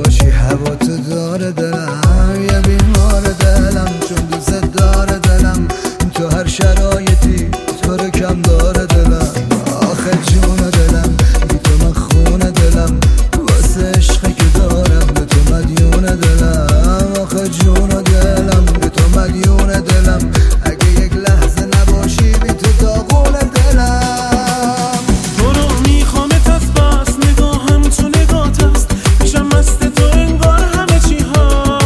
باشی هوا تو داره دلم، یه بیمار دلم چون دوست داره دلم، تو هر شرایطی تو رو کم داره دلم. آخه جون دلم بی تو من خونه دلم، واسه عشقی که دارم به تو مدیون دلم. آخه جون دلم به تو مدیون دلم، اگه یک لحظه نباشی بی تو داغون دلم. تو رو میخوامت از بس نگاهم تو نگات است، میشم مست تو انگار همه چی ها،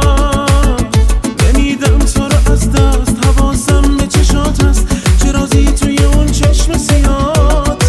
نمیدم تو رو از دست، حواسم به چشات است، چه رازی توی اون چشم سیاهت.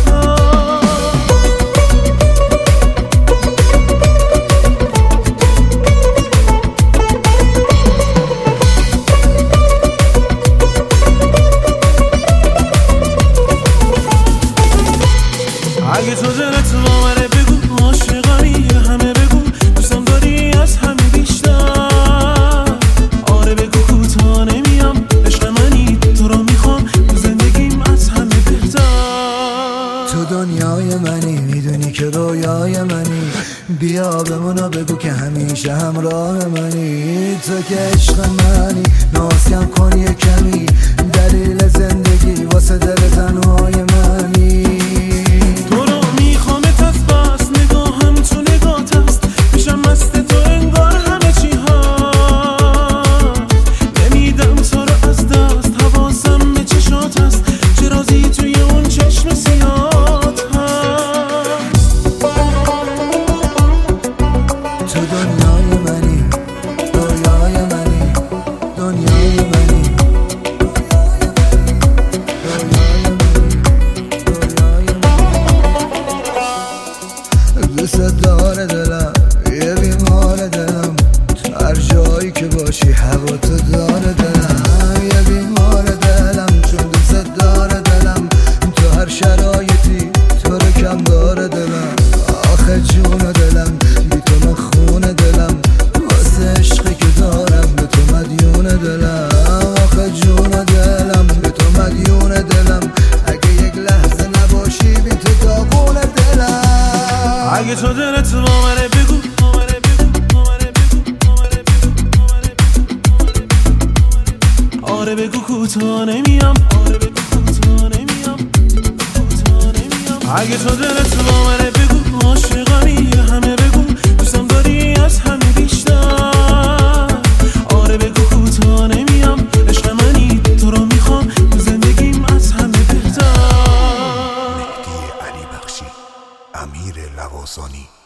اگه تو دلت باوره بگو عاشقمی، همه بگو دوستم داری از همه بیشتر. آره بگو کوتاه نمیام، عشق منی تو رو میخوام، تو زندگیم از همه بهتر. تو دنیای منی، میدونی که رویای منی، بیا بمونو بگو که همیشه همراه منی. تو که عشق منی، نازکم کن یه کمی، دلیل زندگی واسه دل تنهای منی. تو دنیای منی، رویای منی، دنیای منی، رویای منی، رویای منی. دوست داره دلم، یه بیمار دلم، تو هر جایی که باشی هوا تو داره دلم. یه بیمار دلم چون دوست داره دلم، تو هر شرایطی تو رو کم داره دلم. آخه جون دلم بی تو من خونه دلم، واسه عشقی که دارم به تو مدیون دلم. آخه جون دلم به تو مدیون دلم، اگه یک لحظه نباشی بی تو داغون دلم. اگه تو دلت باوره بگو، آره بگو کوتاه نمیام، اگه تو دلت باوره بگو عاشقمی، همه بگو دوستم داری از همه بیشتر. آره بگو کوتاه نمیام، عشق منی تو رو میخوام، تو زندگیم از همه بهتر. مهدی علی بخشی، امیر لواسانی.